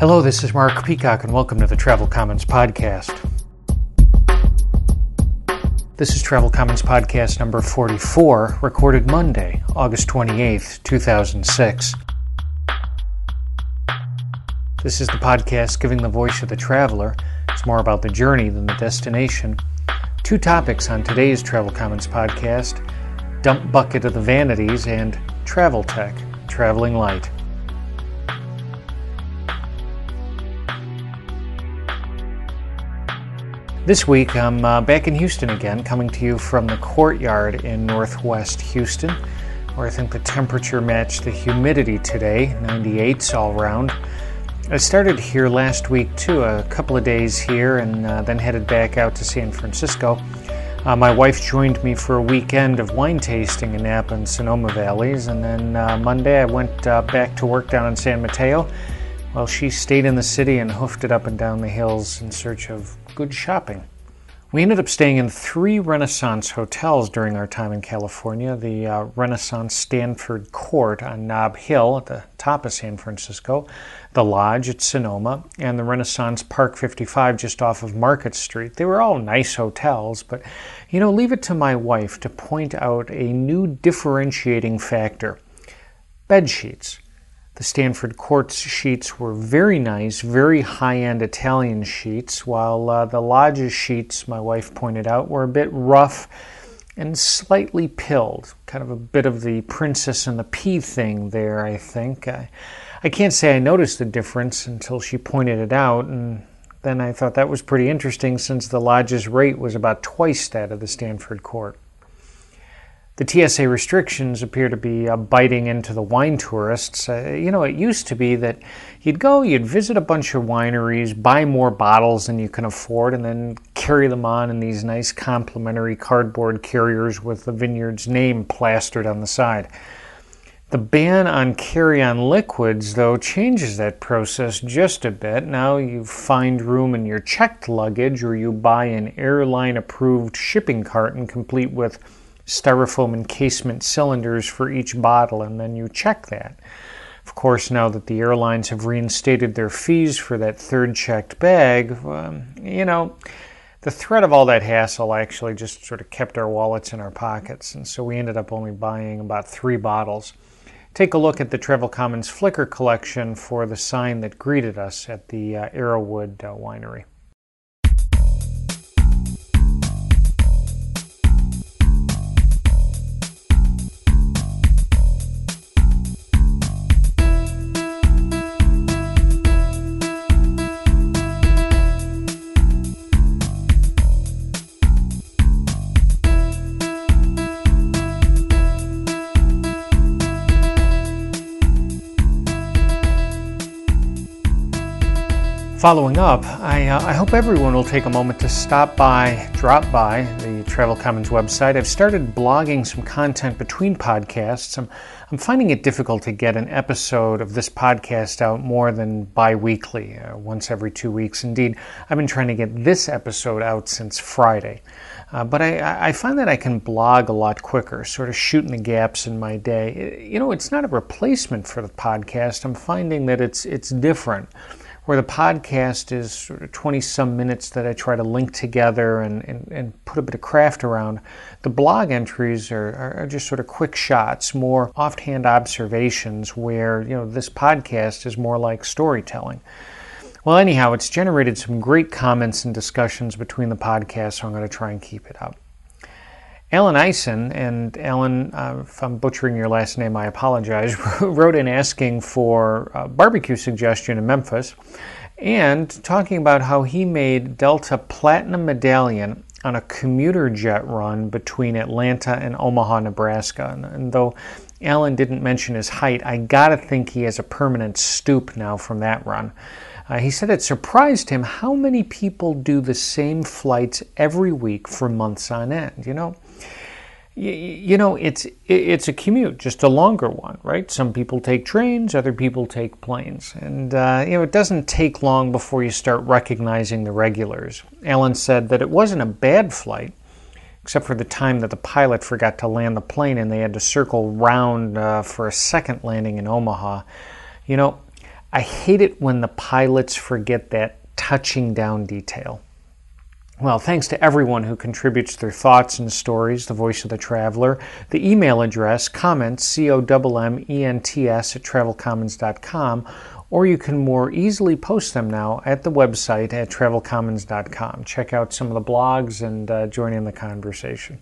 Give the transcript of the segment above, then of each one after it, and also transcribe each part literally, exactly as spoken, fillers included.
Hello, this is Mark Peacock, and welcome to the Travel Commons Podcast. This is Travel Commons Podcast number forty-four, recorded Monday, August twenty-eighth, two thousand six. This is the podcast giving the voice of the traveler. It's more about the journey than the destination. Two topics on today's Travel Commons Podcast: Dump Bucket of the Vanities and Travel Tech, Traveling Light. This week, I'm uh, back in Houston again, coming to you from the Courtyard in northwest Houston, where I think the temperature matched the humidity today, ninety-eights all around. I started here last week, too, a couple of days here, and uh, then headed back out to San Francisco. Uh, my wife joined me for a weekend of wine tasting in Napa and Sonoma Valleys, and then uh, Monday I went uh, back to work down in San Mateo, while she stayed in the city and hoofed it up and down the hills in search of good shopping. We ended up staying in three Renaissance hotels during our time in California: the uh, Renaissance Stanford Court on Nob Hill at the top of San Francisco, the Lodge at Sonoma, and the Renaissance Park fifty-five just off of Market Street. They were all nice hotels, but, you know, leave it to my wife to point out a new differentiating factor: bed sheets. The Stanford Court sheets were very nice, very high-end Italian sheets, while uh, the Lodge's sheets, my wife pointed out, were a bit rough and slightly pilled. Kind of a bit of the Princess and the Pea thing there, I think. I, I can't say I noticed the difference until she pointed it out, and then I thought that was pretty interesting since the Lodge's rate was about twice that of the Stanford Court. The T S A restrictions appear to be uh, biting into the wine tourists. Uh, you know, it used to be that you'd go, you'd visit a bunch of wineries, buy more bottles than you can afford, and then carry them on in these nice complimentary cardboard carriers with the vineyard's name plastered on the side. The ban on carry-on liquids, though, changes that process just a bit. Now you find room in your checked luggage, or you buy an airline-approved shipping carton complete with styrofoam encasement cylinders for each bottle, and then you check that. Of course, now that the airlines have reinstated their fees for that third checked bag, um, you know, the threat of all that hassle actually just sort of kept our wallets in our pockets, and so we ended up only buying about three bottles. Take a look at the Travel Commons Flickr collection for the sign that greeted us at the uh, Arrowwood uh, Winery. Following up, I, uh, I hope everyone will take a moment to stop by, drop by the Travel Commons website. I've started blogging some content between podcasts. I'm, I'm finding it difficult to get an episode of this podcast out more than bi-weekly, uh, once every two weeks. Indeed, I've been trying to get this episode out since Friday. Uh, but I, I find that I can blog a lot quicker, sort of shooting the gaps in my day. You know, it's not a replacement for the podcast. I'm finding that it's it's different. Where the podcast is sort of twenty-some minutes that I try to link together and, and, and put a bit of craft around, the blog entries are, are just sort of quick shots, more offhand observations, where, you know, this podcast is more like storytelling. Well, anyhow, it's generated some great comments and discussions between the podcasts, so I'm going to try and keep it up. Alan Eisen, and Alan, uh, if I'm butchering your last name, I apologize, wrote in asking for a barbecue suggestion in Memphis and talking about how he made Delta Platinum Medallion on a commuter jet run between Atlanta and Omaha, Nebraska. And, and though Alan didn't mention his height, I gotta think he has a permanent stoop now from that run. Uh, he said it surprised him how many people do the same flights every week for months on end, you know? You know, it's it's a commute, just a longer one, right? Some people take trains, other people take planes. And, uh, you know, it doesn't take long before you start recognizing the regulars. Alan said that it wasn't a bad flight, except for the time that the pilot forgot to land the plane and they had to circle round uh, for a second landing in Omaha. You know, I hate it when the pilots forget that touching down detail. Well, thanks to everyone who contributes their thoughts and stories, the Voice of the Traveler. The email address, comments, C O M M E N T S at travel commons dot com, or you can more easily post them now at the website at travel commons dot com. Check out some of the blogs and uh, join in the conversation.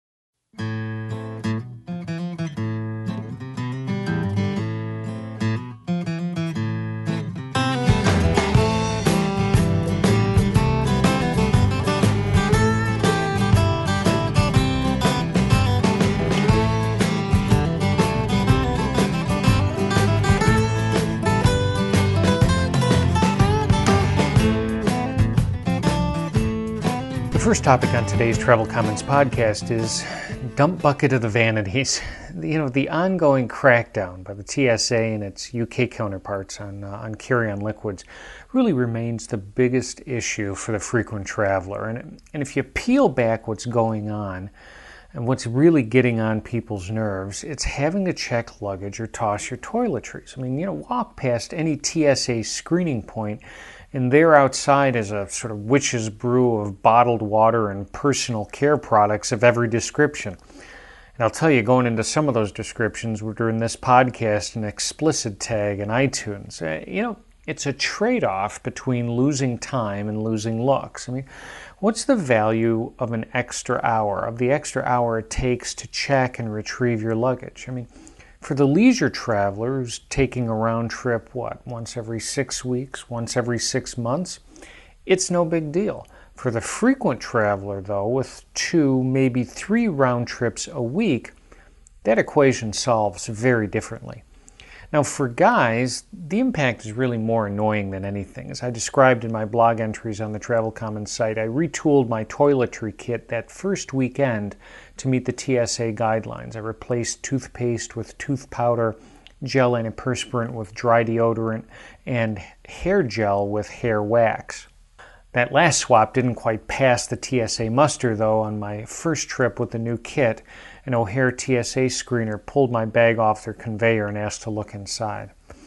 The first topic on today's Travel Commons podcast is dump bucket of the vanities. You know, the ongoing crackdown by the T S A and its U K counterparts on, uh, on carry-on liquids really remains the biggest issue for the frequent traveler. And, and if you peel back what's going on and what's really getting on people's nerves, it's having to check luggage or toss your toiletries. I mean, you know, walk past any T S A screening point and there outside is a sort of witch's brew of bottled water and personal care products of every description. And I'll tell you, going into some of those descriptions, we're in this podcast an explicit tag in iTunes. Uh, you know, it's a trade-off between losing time and losing looks. I mean, what's the value of an extra hour, of the extra hour it takes to check and retrieve your luggage? I mean, for the leisure traveler who's taking a round trip, what, once every six weeks, once every six months, it's no big deal. For the frequent traveler, though, with two, maybe three round trips a week, that equation solves very differently. Now, for guys, the impact is really more annoying than anything. As I described in my blog entries on the Travel Commons site, I retooled my toiletry kit that first weekend to meet the T S A guidelines. I replaced toothpaste with tooth powder, gel antiperspirant with dry deodorant, and hair gel with hair wax. That last swap didn't quite pass the T S A muster, though. On my first trip with the new kit, an O'Hare T S A screener pulled my bag off their conveyor and asked to look inside.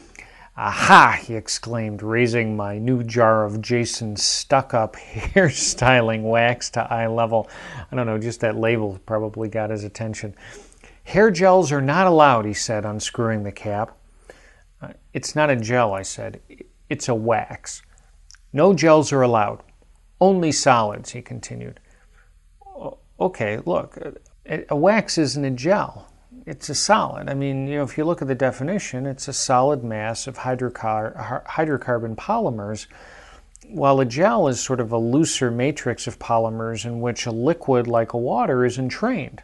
"Aha!" he exclaimed, raising my new jar of Jason's stuck-up hairstyling wax to eye level. I don't know, just that label probably got his attention. "Hair gels are not allowed," he said, unscrewing the cap. Uh, "It's not a gel," I said. "It's a wax." "No gels are allowed. Only solids," he continued. "Okay, look, a wax isn't a gel. It's a solid. I mean, you know, if you look at the definition, it's a solid mass of hydrocar- hydrocarbon polymers, while a gel is sort of a looser matrix of polymers in which a liquid like a water is entrained."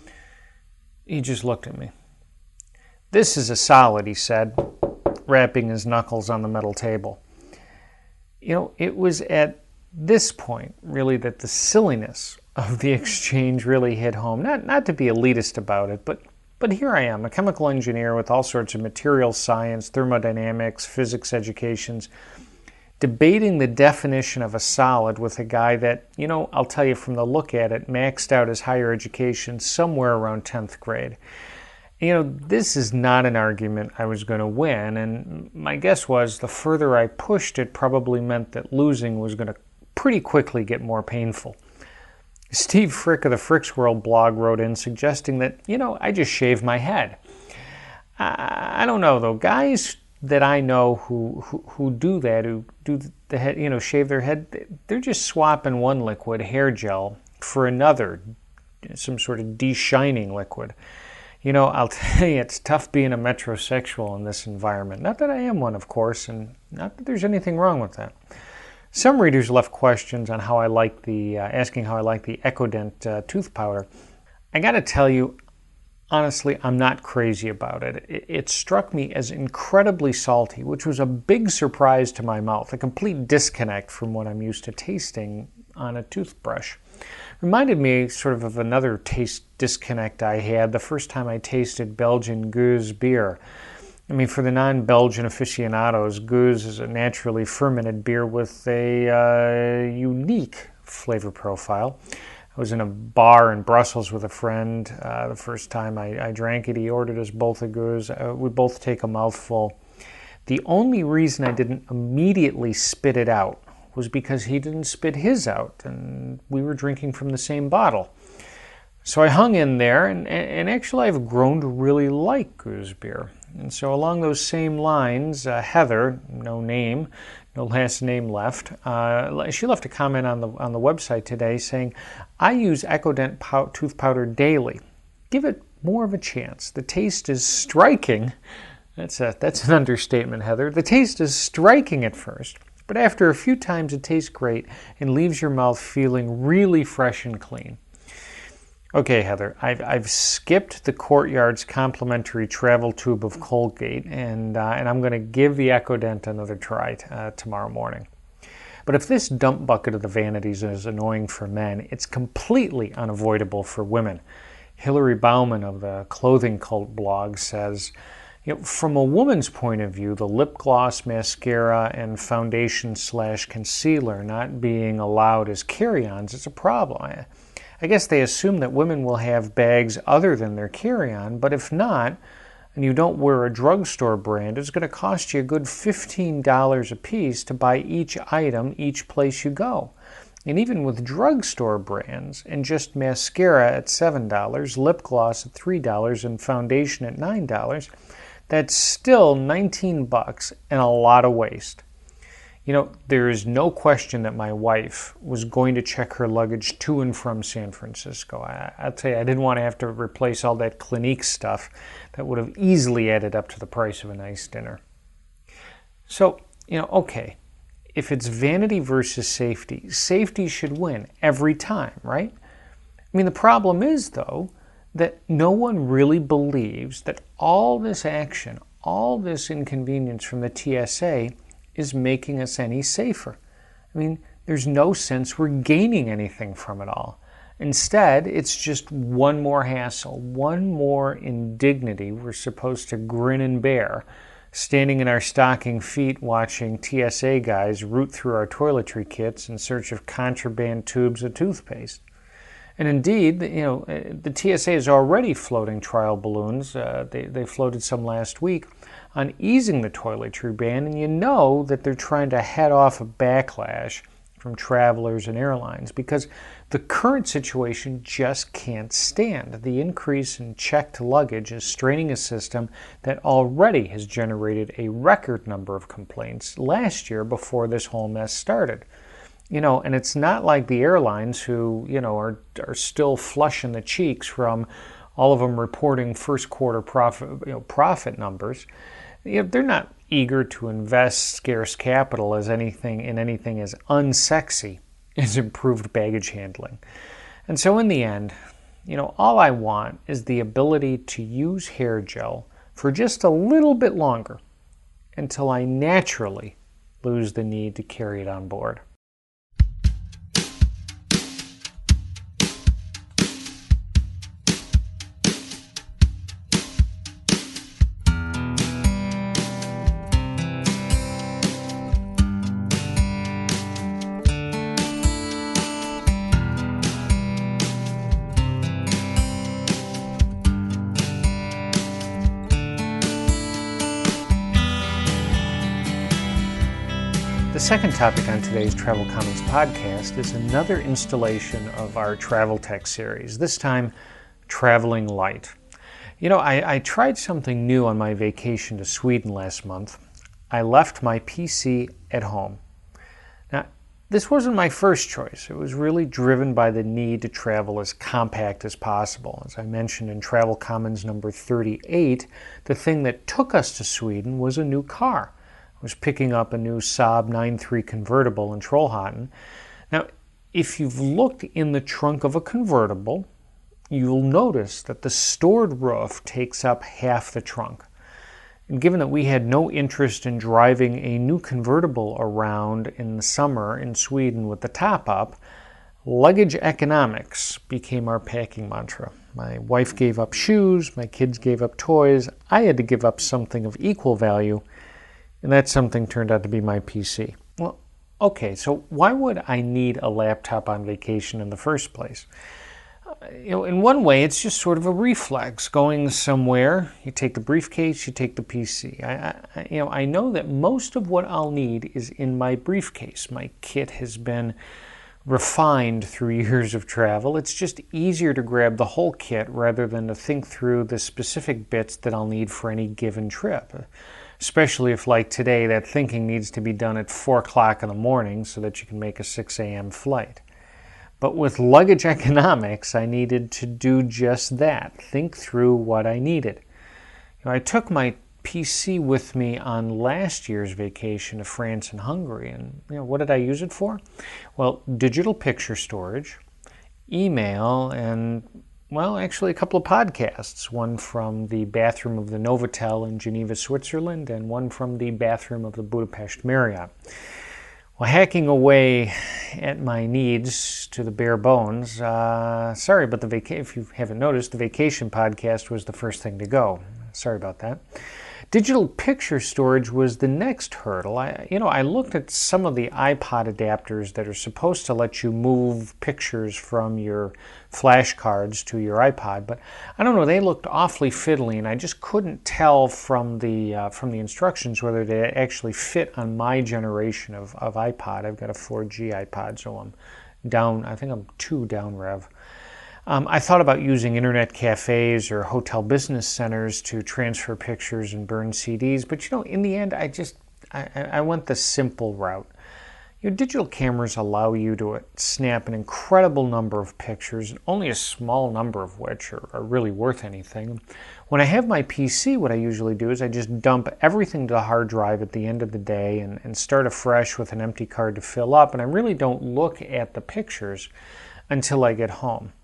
He just looked at me. "This is a solid," he said, rapping his knuckles on the metal table. You know, it was at this point, really, that the silliness of the exchange really hit home. Not not to be elitist about it, but but here I am, a chemical engineer with all sorts of materials science, thermodynamics, physics educations, debating the definition of a solid with a guy that, you know, I'll tell you from the look at it, maxed out his higher education somewhere around tenth grade. You know, this is not an argument I was going to win, and my guess was the further I pushed it probably meant that losing was going to pretty quickly get more painful. Steve Frick of the Frick's World blog wrote in suggesting that, you know, I just shave my head. I, I don't know, though. Guys that I know who, who, who do that, who do the head, you know, shave their head, they're just swapping one liquid, hair gel, for another, some sort of de-shining liquid. You know, I'll tell you, it's tough being a metrosexual in this environment. Not that I am one, of course, and not that there's anything wrong with that. Some readers left questions on how I like the, uh, asking how I like the Ecodent uh, tooth powder. I got to tell you, honestly, I'm not crazy about it. it. It struck me as incredibly salty, which was a big surprise to my mouth, a complete disconnect from what I'm used to tasting on a toothbrush. Reminded me sort of of another taste disconnect I had the first time I tasted Belgian Gueuze beer. I mean, for the non-Belgian aficionados, Gueuze is a naturally fermented beer with a uh, unique flavor profile. I was in a bar in Brussels with a friend. Uh, the first time I, I drank it, he ordered us both a Gueuze. Uh, we both take a mouthful. The only reason I didn't immediately spit it out was because he didn't spit his out, and we were drinking from the same bottle. So I hung in there, and, and actually I've grown to really like Goose beer. And so along those same lines, uh, Heather, no name, no last name left, uh, she left a comment on the on the website today saying, I use Ecodent pow- tooth powder daily. Give it more of a chance. The taste is striking. That's a, that's an understatement, Heather. The taste is striking at first, but after a few times it tastes great and leaves your mouth feeling really fresh and clean. Okay, Heather, I've, I've skipped the Courtyard's complimentary travel tube of Colgate, and, uh, and I'm going to give the Ecodent another try uh, tomorrow morning. But if this dump bucket of the vanities is annoying for men, it's completely unavoidable for women. Hillary Bauman of the Clothing Cult blog says, you know, from a woman's point of view, the lip gloss, mascara, and foundation slash concealer not being allowed as carry-ons is a problem. I, I guess they assume that women will have bags other than their carry-on, but if not, and you don't wear a drugstore brand, it's going to cost you a good fifteen dollars a piece to buy each item each place you go. And even with drugstore brands and just mascara at seven dollars, lip gloss at three dollars, and foundation at nine dollars, that's still nineteen bucks and a lot of waste. You know, there is no question that my wife was going to check her luggage to and from San Francisco. I, I'll tell you, I didn't want to have to replace all that Clinique stuff that would have easily added up to the price of a nice dinner. So, you know, okay, if it's vanity versus safety, safety should win every time, right? I mean, the problem is, though, that no one really believes that all this action, all this inconvenience from the T S A is making us any safer. I mean, there's no sense we're gaining anything from it all. Instead, it's just one more hassle, one more indignity we're supposed to grin and bear, standing in our stocking feet watching T S A guys root through our toiletry kits in search of contraband tubes of toothpaste. And indeed, you know, the T S A is already floating trial balloons. Uh, they, they floated some last week on easing the toiletry ban, and you know that they're trying to head off a backlash from travelers and airlines because the current situation just can't stand. The increase in checked luggage is straining a system that already has generated a record number of complaints last year before this whole mess started. You know, and it's not like the airlines who, you know, are are still flush in the cheeks from all of them reporting first quarter profit, you know, profit numbers. You know, they're not eager to invest scarce capital as anything in anything as unsexy as improved baggage handling. And so in the end, you know, all I want is the ability to use hair gel for just a little bit longer until I naturally lose the need to carry it on board. The second topic on today's Travel Commons podcast is another installation of our Travel Tech series, this time Traveling Light. You know, I, I tried something new on my vacation to Sweden last month. I left my P C at home. Now, this wasn't my first choice. It was really driven by the need to travel as compact as possible. As I mentioned in Travel Commons number thirty-eight, the thing that took us to Sweden was a new car. Was picking up a new Saab nine three convertible in Trollhättan. Now, if you've looked in the trunk of a convertible, you'll notice that the stored roof takes up half the trunk. And given that we had no interest in driving a new convertible around in the summer in Sweden with the top up, luggage economics became our packing mantra. My wife gave up shoes, my kids gave up toys, I had to give up something of equal value, and that something turned out to be my P C. Well, okay, so why would I need a laptop on vacation in the first place? you know, in one way, it's just sort of a reflex. Going somewhere, you take the briefcase, you take the P C. I, I, you know, I know that most of what I'll need is in my briefcase. My kit has been refined through years of travel. It's just easier to grab the whole kit rather than to think through the specific bits that I'll need for any given trip. Especially if, like today, that thinking needs to be done at four o'clock in the morning so that you can make a six a.m. flight. But with luggage economics, I needed to do just that, think through what I needed. You know, I took my P C with me on last year's vacation to France and Hungary, and you know, what did I use it for? Well, digital picture storage, email, and, well, actually a couple of podcasts, one from the bathroom of the Novotel in Geneva, Switzerland, and one from the bathroom of the Budapest Marriott. Well, hacking away at my needs to the bare bones, uh, sorry, but the vaca- if you haven't noticed, the vacation podcast was the first thing to go. Sorry about that. Digital picture storage was the next hurdle. I, you know, I looked at some of the iPod adapters that are supposed to let you move pictures from your flash cards to your iPod, but I don't know, they looked awfully fiddly, and I just couldn't tell from the uh, from the instructions whether they actually fit on my generation of, of iPod. I've got a four G iPod, so I'm down, I think I'm two down rev. Um, I thought about using internet cafes or hotel business centers to transfer pictures and burn C Ds, but you know, in the end, I just I, I went the simple route. Your digital cameras allow you to snap an incredible number of pictures, only a small number of which are, are really worth anything. When I have my P C, what I usually do is I just dump everything to the hard drive at the end of the day and, and start afresh with an empty card to fill up, and I really don't look at the pictures until I get home.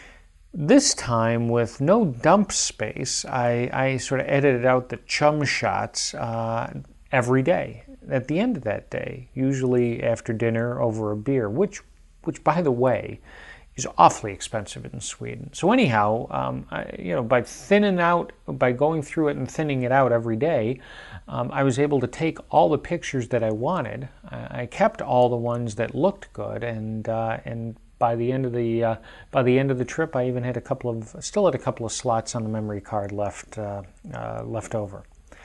This time, with no dump space, I, I sort of edited out the chum shots uh, every day. At the end of that day, usually after dinner over a beer, which, which by the way, is awfully expensive in Sweden. So anyhow, um, I, you know, by thinning out, by going through it and thinning it out every day, um, I was able to take all the pictures that I wanted. I, I kept all the ones that looked good, and uh, and. By the end of the uh, by the end of the trip, I even had a couple of still had a couple of slots on the memory card left uh, uh, left over.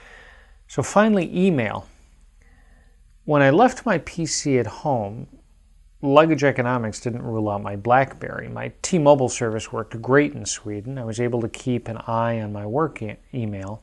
So finally, email. When I left my P C at home, luggage economics didn't rule out my BlackBerry. My T-Mobile service worked great in Sweden. I was able to keep an eye on my work e- email.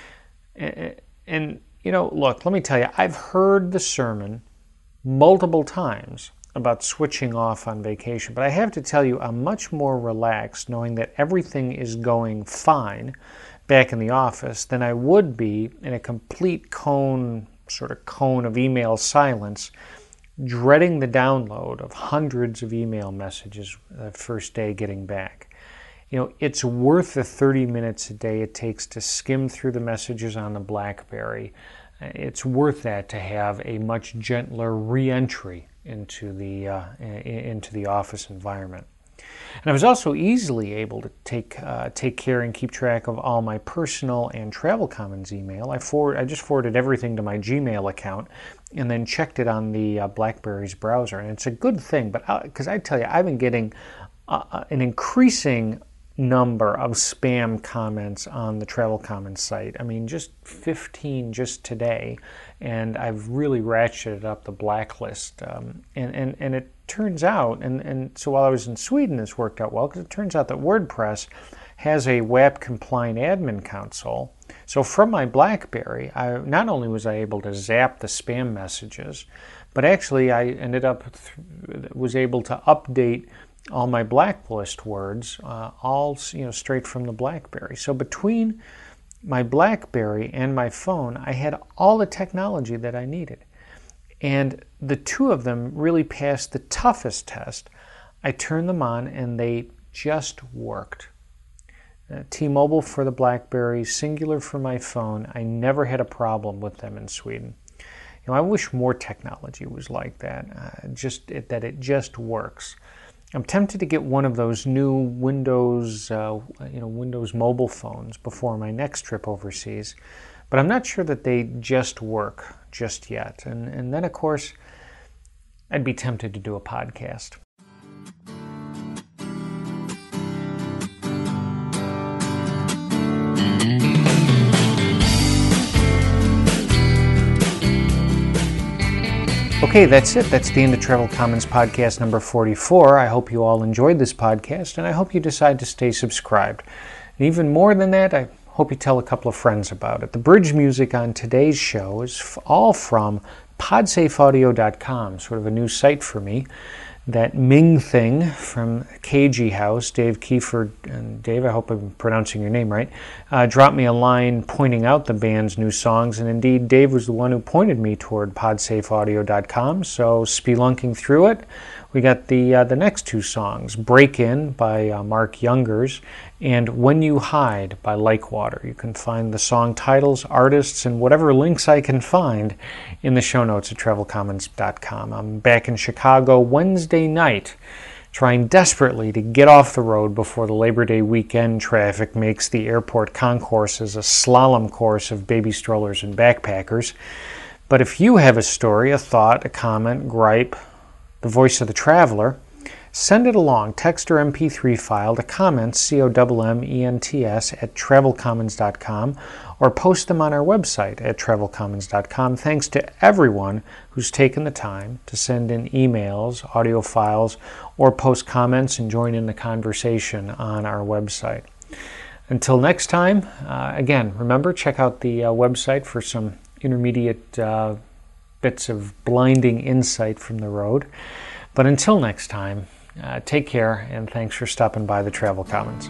And, and you know, look, let me tell you, I've heard the sermon multiple times about switching off on vacation, but I have to tell you, I'm much more relaxed knowing that everything is going fine back in the office than I would be in a complete cone, sort of cone of email silence, dreading the download of hundreds of email messages the first day getting back. You know, it's worth the thirty minutes a day it takes to skim through the messages on the BlackBerry. It's worth that to have a much gentler re-entry into the uh, into the office environment. And I was also easily able to take uh, take care and keep track of all my personal and Travel Commons email. I forward I just forwarded everything to my Gmail account and then checked it on the uh, BlackBerry's browser. And it's a good thing, but because I, I tell you, I've been getting uh, an increasing number of spam comments on the Travel Commons site. I mean, just fifteen just today, and I've really ratcheted up the blacklist. Um, and, and, and it turns out, and, and so while I was in Sweden, this worked out well, because it turns out that WordPress has a W A P-compliant admin console. So from my BlackBerry, I, not only was I able to zap the spam messages, but actually I ended up, th- was able to update all my blacklist words, uh, all you know, straight from the BlackBerry. So between my BlackBerry and my phone, I had all the technology that I needed. And the two of them really passed the toughest test. I turned them on and they just worked. Uh, T-Mobile for the BlackBerry, Singular for my phone. I never had a problem with them in Sweden. You know, I wish more technology was like that, uh, just it, that it just works. I'm tempted to get one of those new Windows, uh, you know, Windows mobile phones before my next trip overseas, but I'm not sure that they just work just yet. And and then, of course, I'd be tempted to do a podcast. Okay, that's it. That's the end of Travel Commons podcast number forty-four. I hope you all enjoyed this podcast, and I hope you decide to stay subscribed. And even more than that, I hope you tell a couple of friends about it. The bridge music on today's show is all from podsafe audio dot com, sort of a new site for me. That Ming thing from K G House, Dave Kiefer, and Dave, I hope I'm pronouncing your name right, uh, dropped me a line pointing out the band's new songs, and indeed Dave was the one who pointed me toward podsafe audio dot com, so spelunking through it, we got the uh, the next two songs, Break In by uh, Mark Youngers and When You Hide by Lakewater. You can find the song titles, artists, and whatever links I can find in the show notes at travel commons dot com. I'm back in Chicago Wednesday night, trying desperately to get off the road before the Labor Day weekend traffic makes the airport concourses a slalom course of baby strollers and backpackers. But if you have a story, a thought, a comment, gripe, the voice of the traveler, send it along, text or M P three file to comments, C O M M E N T S, at travel commons dot com, or post them on our website at travel commons dot com. Thanks to everyone who's taken the time to send in emails, audio files, or post comments and join in the conversation on our website. Until next time, uh, again, remember, check out the uh, website for some intermediate uh, bits of blinding insight from the road. But until next time, uh, take care, and thanks for stopping by the Travel Commons.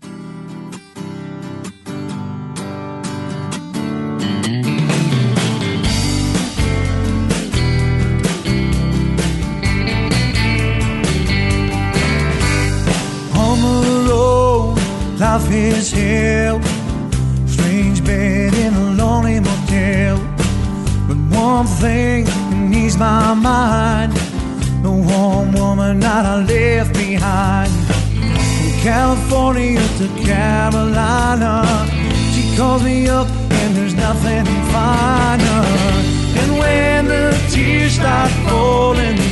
On the road, life is hell. Strange bed in a lonely motel. But one thing can ease my mind: the warm woman that I left behind. From California to Carolina, she calls me up and there's nothing finer. And when the tears start falling